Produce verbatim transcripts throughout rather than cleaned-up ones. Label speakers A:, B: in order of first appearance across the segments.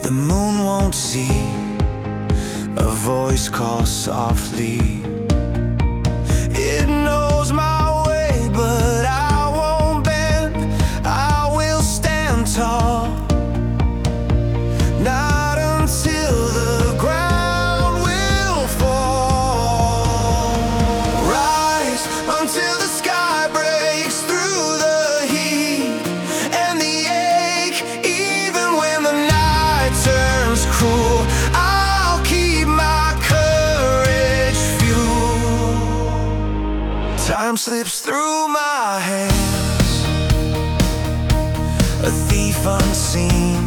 A: The moon won't see, a voice calls softly. It knows my way, but I won't bend. I will stand tall, not until the ground will fall. Rise until the sky breaks through the heat and the ache. Even when the night turns cruel, I'll keep my courage fuel. Time slips through my hands, a thief unseen.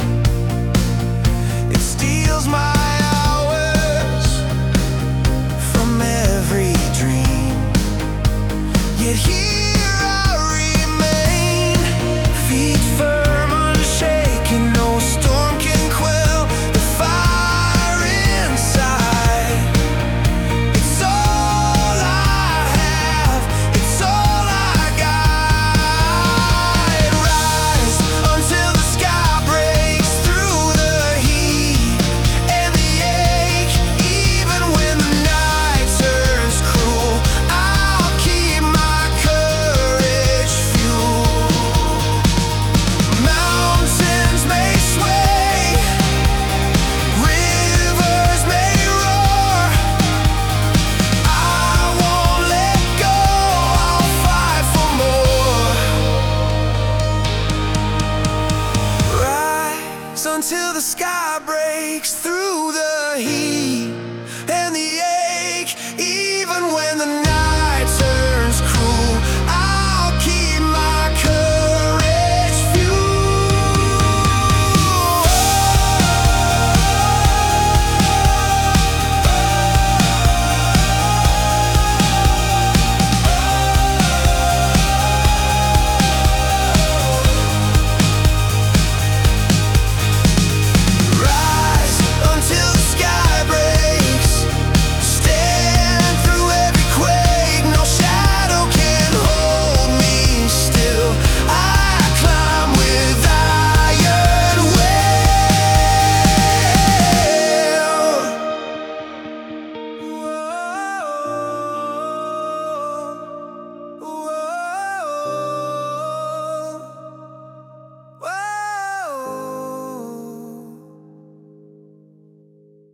A: It steals my hours from every dream. Yet here I remain, feet firm, unshaken. No storm can quell the fire inside. It's all I have, it's all I got. Rise until the sky breaks through the heat and the ache. Even when the night turns cruel, I'll keep my courage fuel. Mountains may sway, rivers may roar, I won't let go, I'll fight for more. Rise until the sky breaks through the heat